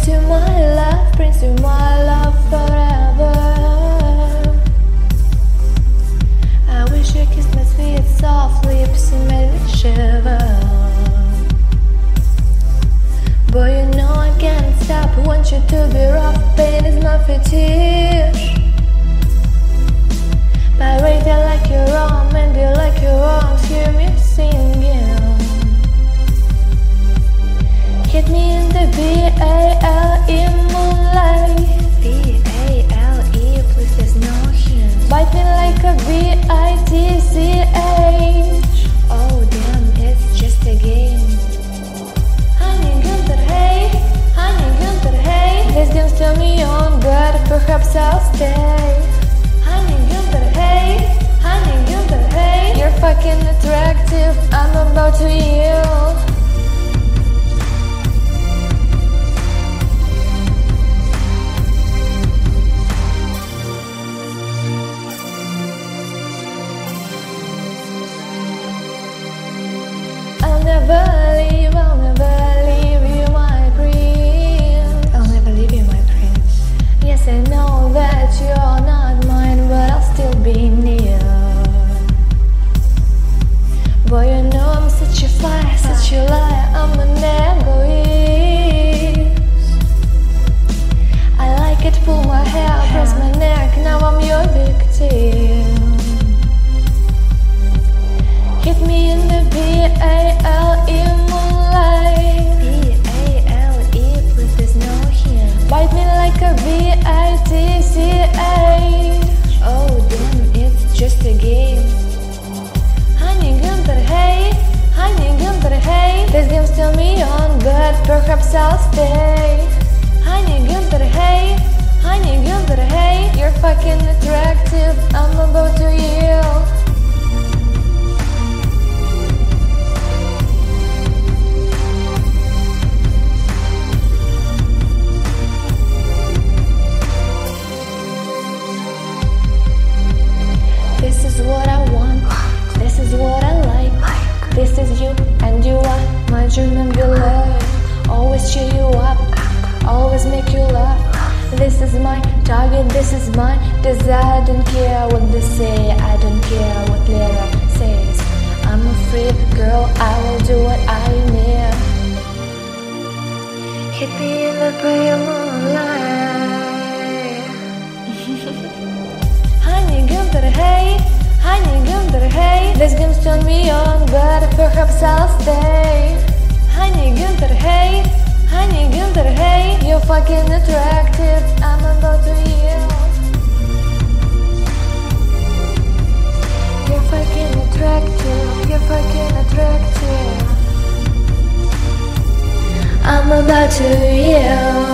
to my love, prince to my love forever. I wish you kissed my sweet soft lips and made me shiver. Boy, you know I can't stop, want you to be rough, pain is my fetish. Pirate, I like your arm and you like your arms, hear me singing. Hit me in the B-A-L-E moonlight. B-A-L-E, please there's no hint. Bite me like a B-I-T-C-H. Oh damn, it's just a game. Honey Gunther, hey, honey Gunther, hey. This game's turn me on, but perhaps I'll stay. Honey Gunther, hey, honey Gunther, hey. You're fucking attractive, I'm about to yield. I'll never leave you, my prince. I'll never leave you, my prince. Yes, I know that you're not mine, but I'll still be near. Boy, you know I'm such a fly, such a liar, I'm an egoist. I like it, pull my hair, press my neck, now I'm your victim. Hit me in the B-A-L-E moonlight. B-A-L-E, please there's no hint. Bite me like a B-I-T-C-H. Oh damn, it's just a game. Honey Gunther, hey, honey Gunther, hey. This game's turn me on, but perhaps I'll stay. Honey Gunther, hey, honey Gunther, hey. You're fucking attractive, I'm about to yield. This is what I want, this is what I like. This is you and you are my dream and beloved. Always cheer you up, always make you laugh. This is my target, this is my desire. I don't care what they say, I don't care what Lera says. I'm a free girl, I will do what I need. Hit me in the pale moonlight. Honey Gunther, hey, honey Gunther, hey. This game's turn me on, but perhaps I'll stay. Honey Gunther, hey, honey Gunther, hey. You're fucking attractive, I'm about to yield. You're fucking attractive, you're fucking attractive. I'm about to yield.